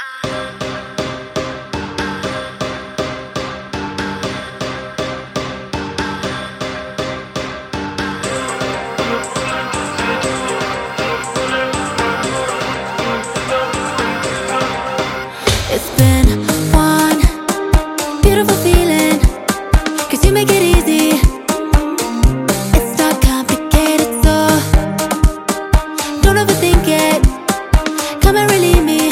It's been one beautiful feeling, 'cause you make it easy. It's not complicated, so don't overthink it. Come and relieve me.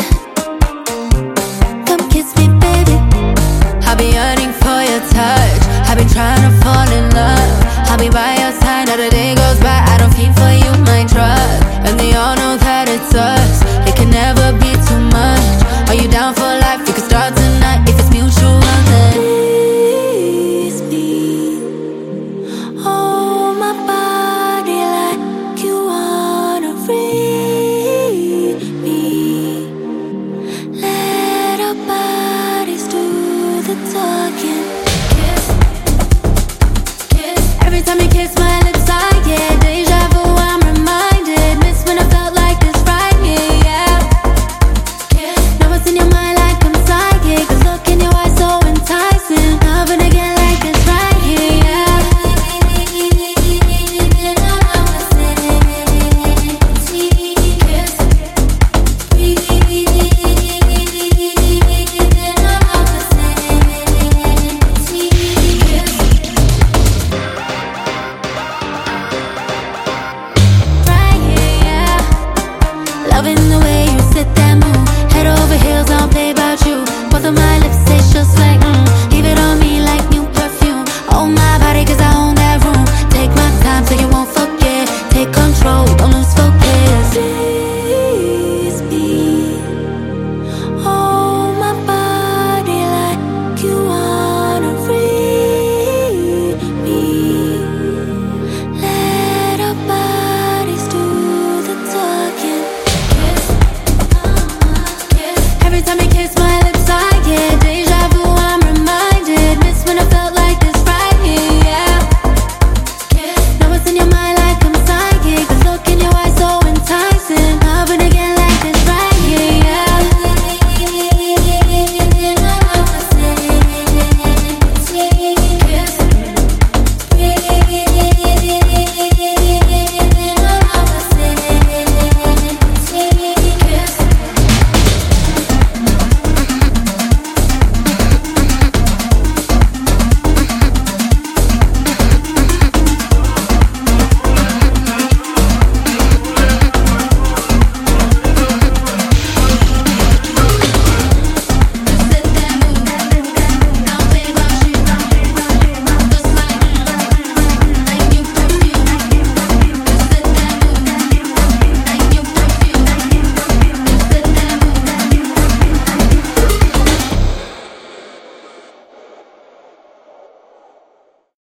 Come kiss me, baby. I've been yearning for your touch. I've been trying to fall in love. I'll be by your side, now the day goes by. I don't feel for you, my drug. And they all know that it's us. It can never be too much. Are you down for life? We could start tonight if it's mutual, then please me. Hold my body like you wanna free me. Let our bodies do the talking. Kiss, kiss. Every time you kiss